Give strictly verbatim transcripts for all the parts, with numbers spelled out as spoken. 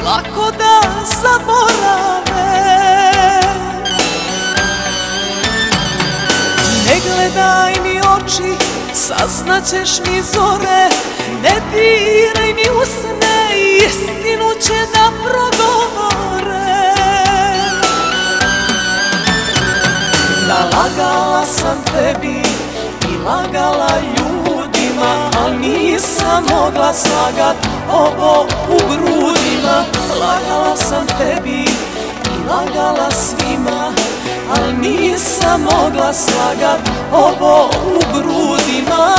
lako da zaborave. Ne gledaj mi oči, saznaćeš mi zore, ne diraj mi usne, istinu će da progovore. Nalagala sam tebi i lagala ljudima, al nisam mogla slagat ovo u grudima. Lagala sam tebi i lagala svima, al nisam mogla slagat ovo u grudima.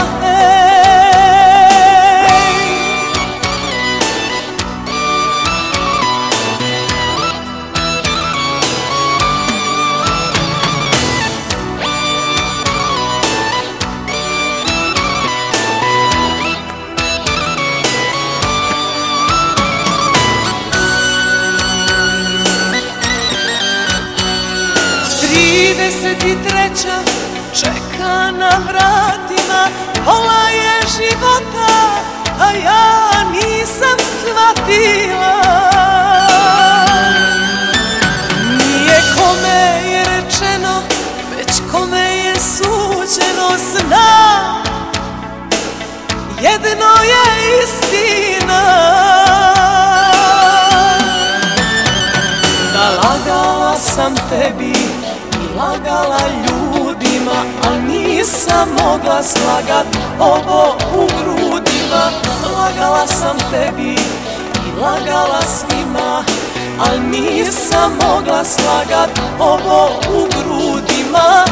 Trideset i treća čeka na vratima, pola je života, a ja nisam shvatila. Nije kome je rečeno, već kome je suđeno. Znam, jedno je istina. Nalagala sam tebi i lagala ljudima, al nisam mogla slagat ovo u grudima. Lagala sam tebi i lagala svima, al nisam mogla slagat ovo u grudima.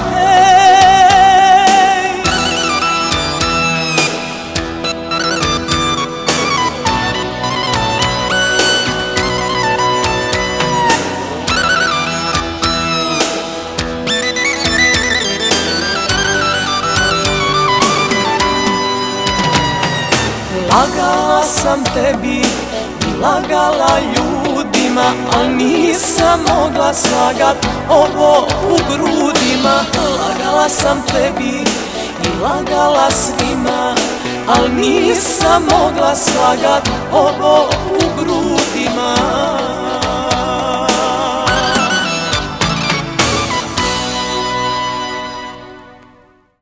Lagala sam tebi i lagala ljudima, al nisam mogla slagat ovo u grudima. Lagala sam tebi i lagala svima, al nisam mogla slagat ovo u grudima.